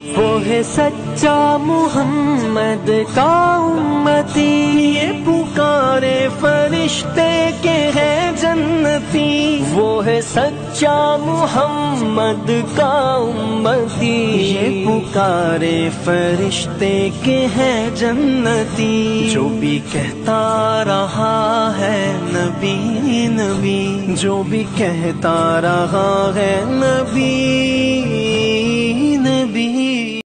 वो है सच्चा मोहम्मद का उम्मती, ये पुकारे फरिश्ते के हैं जन्नती। वो है सच्चा मोहम्मद का उम्मती, ये पुकारे फरिश्ते के हैं जन्नती। जो भी कहता रहा है नबी नबी, जो भी कहता रहा है नबी नबी।